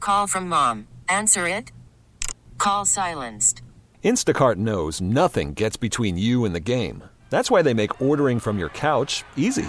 Call from mom. Answer it. Call silenced. Instacart knows nothing gets between you and the game. That's why they make ordering from your couch easy.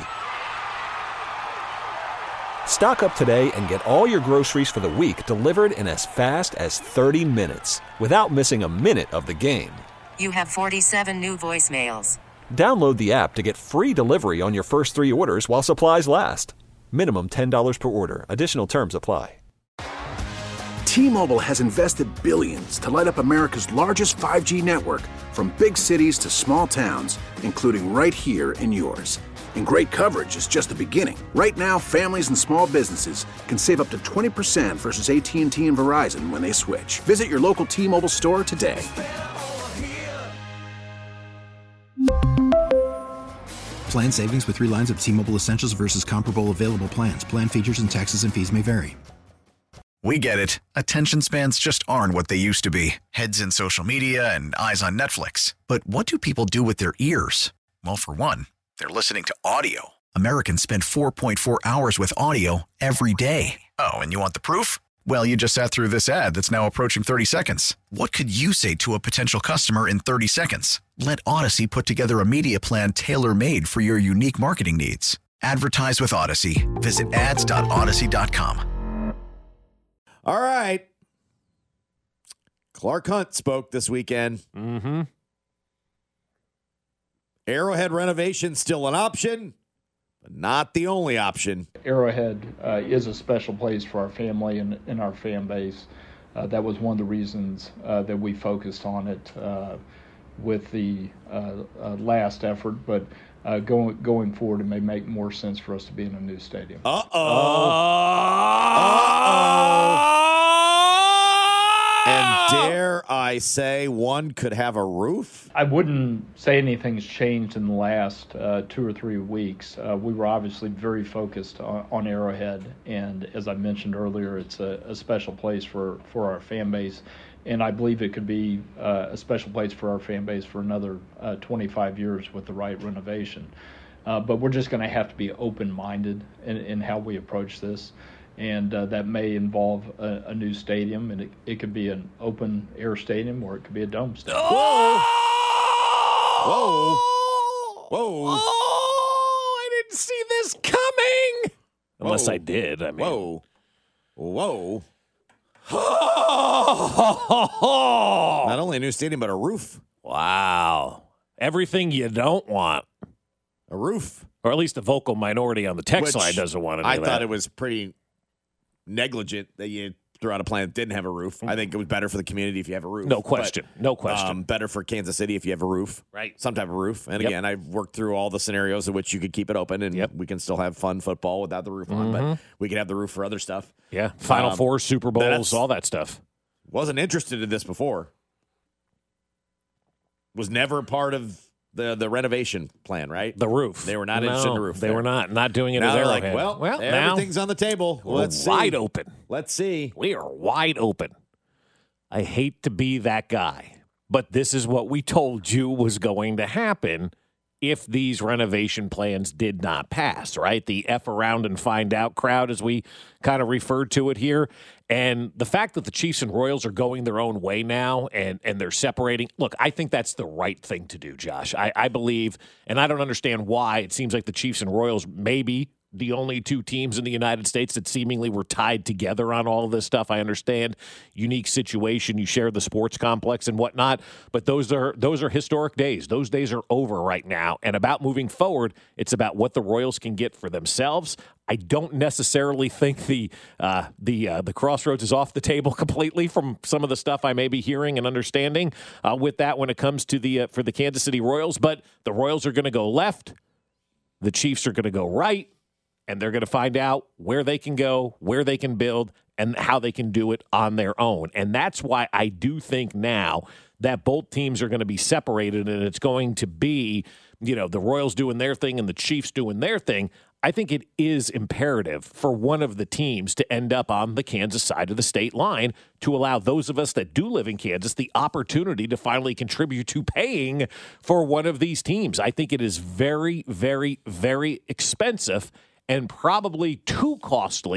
Stock up today and get all your groceries for the week delivered in as fast as 30 minutes without missing a minute of the game. You have 47 new voicemails. Download the app to get free delivery on your first 3 orders while supplies last. Minimum $10 per order. Additional terms apply. T-Mobile has invested billions to light up America's largest 5G network, from big cities to small towns, including right here in yours. And great coverage is just the beginning. Right now, families and small businesses can save up to 20% versus AT&T and Verizon when they switch. Visit your local T-Mobile store today. Plan savings with 3 lines of T-Mobile Essentials versus comparable available plans. Plan features and taxes and fees may vary. We get it. Attention spans just aren't what they used to be. Heads in social media and eyes on Netflix. But what do people do with their ears? Well, for one, they're listening to audio. Americans spend 4.4 hours with audio every day. Oh, and you want the proof? Well, you just sat through this ad that's now approaching 30 seconds. What could you say to a potential customer in 30 seconds? Let Odyssey put together a media plan tailor-made for your unique marketing needs. Advertise with Odyssey. Visit ads.odyssey.com. All right. Clark Hunt spoke this weekend. Mm-hmm. Arrowhead renovation still an option, but not the only option. Arrowhead is a special place for our family and our fan base. That was one of the reasons that we focused on it with the last effort. But going forward, it may make more sense for us to be in a new stadium. And dare I say, one could have a roof? I wouldn't say anything's changed in the last 2 or 3 weeks. We were obviously very focused on Arrowhead, and as I mentioned earlier, it's a special place for our fan base, and I believe it could be a special place for our fan base for another 25 years with the right renovation. But we're just going to have to be open-minded in how we approach this. And that may involve a new stadium, and it could be an open-air stadium or it could be a dome stadium. Whoa! Whoa! I didn't see this coming. Unless I did. I mean. Whoa! Not only a new stadium, but a roof. Wow. Everything you don't want. A roof. Or at least the vocal minority on the text line doesn't want to do that. I thought it was pretty negligent that you threw out a plan that didn't have a roof. I think it was better for the community if you have a roof. No question. No question. Better for Kansas City if you have a roof. Right. Some type of roof. And again, I've worked through all the scenarios in which you could keep it open and we can still have fun football without the roof on. But we could have the roof for other stuff. Yeah. Final Four, Super Bowls, all that stuff. Wasn't interested in this before. Was never part of the renovation plan, right? The roof. They were not interested in the roof. They were not doing it now as they're Arrowhead. like, well, now everything's on the table. Let's see. Wide open. Let's see. We are wide open. I hate to be that guy, but this is what we told you was going to happen if these renovation plans did not pass, right? The F around and find out crowd, as we kind of referred to it here. And the fact that the Chiefs and Royals are going their own way now and they're separating. Look, I think that's the right thing to do, Josh. I believe, and I don't understand why it seems like the Chiefs and Royals maybe the only 2 teams in the United States that seemingly were tied together on all of this stuff. I understand unique situation. You share the sports complex and whatnot, but those are historic days. Those days are over right now. And about moving forward, it's about what the Royals can get for themselves. I don't necessarily think the crossroads is off the table completely from some of the stuff I may be hearing and understanding with that when it comes to for the Kansas City Royals. But the Royals are going to go left. The Chiefs are going to go right. And they're going to find out where they can go, where they can build, and how they can do it on their own. And that's why I do think now that both teams are going to be separated, and it's going to be, the Royals doing their thing and the Chiefs doing their thing. I think it is imperative for one of the teams to end up on the Kansas side of the state line to allow those of us that do live in Kansas the opportunity to finally contribute to paying for one of these teams. I think it is very, very, very expensive and probably too costly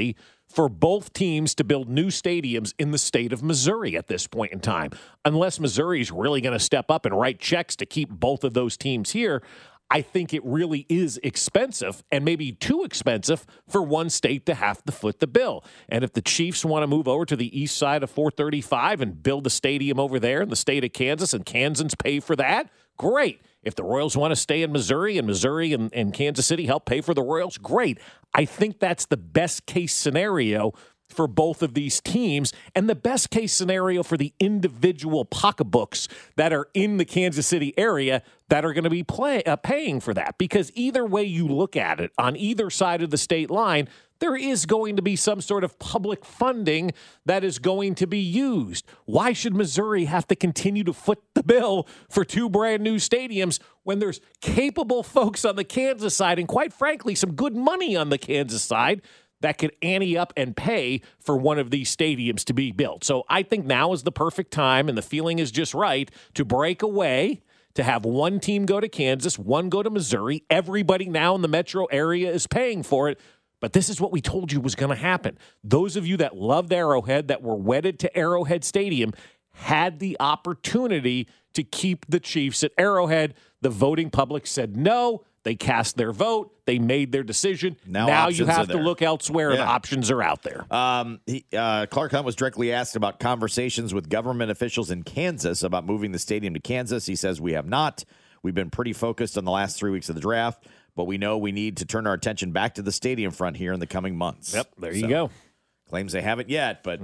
for both teams to build new stadiums in the state of Missouri at this point in time. Unless Missouri's really going to step up and write checks to keep both of those teams here, I think it really is expensive and maybe too expensive for one state to have to foot the bill. And if the Chiefs want to move over to the east side of 435 and build a stadium over there in the state of Kansas and Kansans pay for that, great. If the Royals want to stay in Missouri and Kansas City help pay for the Royals, great. I think that's the best case scenario for both of these teams and the best case scenario for the individual pocketbooks that are in the Kansas City area that are going to be paying for that. Because either way you look at it, on either side of the state line, there is going to be some sort of public funding that is going to be used. Why should Missouri have to continue to foot the bill for two brand new stadiums when there's capable folks on the Kansas side and, quite frankly, some good money on the Kansas side that could ante up and pay for one of these stadiums to be built? So I think now is the perfect time, and the feeling is just right, to break away, to have one team go to Kansas, one go to Missouri. Everybody now in the metro area is paying for it. But this is what we told you was going to happen. Those of you that loved Arrowhead, that were wedded to Arrowhead Stadium, had the opportunity to keep the Chiefs at Arrowhead. The voting public said no. They cast their vote. They made their decision. Now you have to look elsewhere, and options are out there. Clark Hunt was directly asked about conversations with government officials in Kansas about moving the stadium to Kansas. He says, "We have not. We've been pretty focused on the last 3 weeks of the draft, but we know we need to turn our attention back to the stadium front here in the coming months." Yep, there you go. Claims they haven't yet, but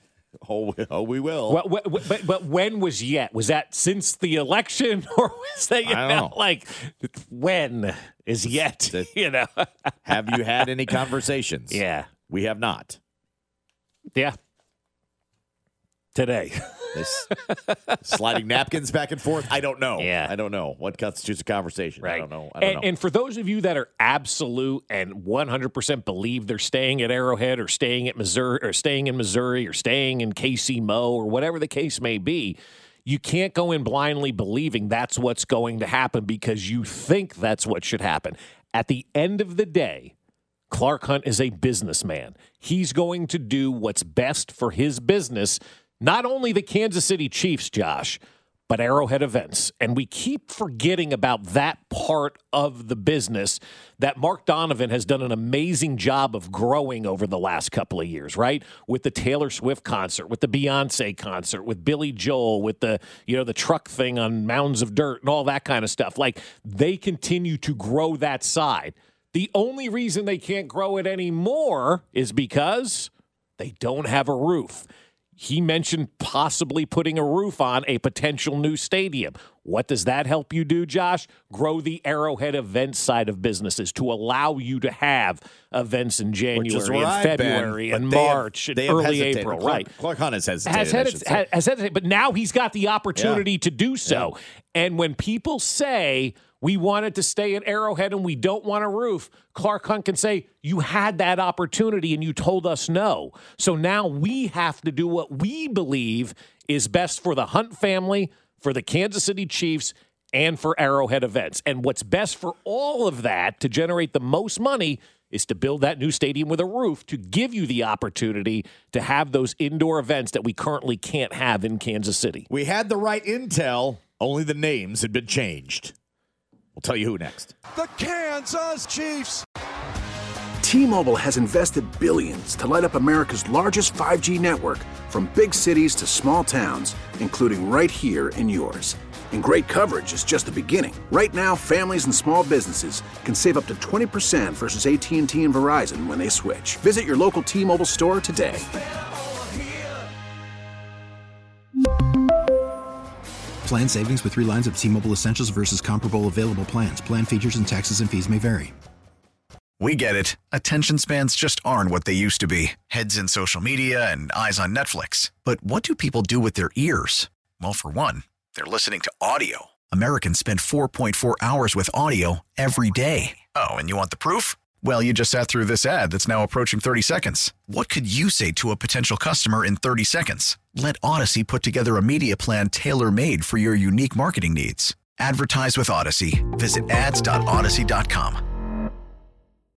we will. But when was yet? Was that since the election, or was that, I don't know. like, when is yet? Have you had any conversations? Yeah. We have not. Yeah. Today. Sliding napkins back and forth. I don't know. Yeah. I don't know what constitutes a conversation. Right. I don't know. And for those of you that are absolute and 100% believe they're staying at Arrowhead or staying at Missouri or staying in Missouri or staying in KC Mo or whatever the case may be, you can't go in blindly believing that's what's going to happen because you think that's what should happen. At the end of the day, Clark Hunt is a businessman. He's going to do what's best for his business. Not only the Kansas City Chiefs, Josh, but Arrowhead Events. And we keep forgetting about that part of the business that Mark Donovan has done an amazing job of growing over the last couple of years, right? With the Taylor Swift concert, with the Beyonce concert, with Billy Joel, with the truck thing on Mounds of Dirt and all that kind of stuff. Like, they continue to grow that side. The only reason they can't grow it anymore is because they don't have a roof. He mentioned possibly putting a roof on a potential new stadium. What does that help you do, Josh? Grow the Arrowhead events side of businesses to allow you to have events in January and February and March and early April. Right. Clark Hunt has hesitated. But now he's got the opportunity to do so. Yeah. And when people say, we wanted to stay at Arrowhead and we don't want a roof, Clark Hunt can say, you had that opportunity and you told us no. So now we have to do what we believe is best for the Hunt family, for the Kansas City Chiefs, and for Arrowhead Events. And what's best for all of that to generate the most money is to build that new stadium with a roof to give you the opportunity to have those indoor events that we currently can't have in Kansas City. We had the right intel, only the names had been changed. We'll tell you who next. The Kansas Chiefs. T-Mobile has invested billions to light up America's largest 5G network, from big cities to small towns, including right here in yours. And great coverage is just the beginning. Right now, families and small businesses can save up to 20% versus AT&T and Verizon when they switch. Visit your local T-Mobile store today. Plan savings with 3 lines of T-Mobile Essentials versus comparable available plans. Plan features and taxes and fees may vary. We get it. Attention spans just aren't what they used to be. Heads in social media and eyes on Netflix. But what do people do with their ears? Well, for one, they're listening to audio. Americans spend 4.4 hours with audio every day. Oh, and you want the proof? Well, you just sat through this ad that's now approaching 30 seconds. What could you say to a potential customer in 30 seconds? Let Odyssey put together a media plan tailor-made for your unique marketing needs. Advertise with Odyssey. Visit ads.odyssey.com.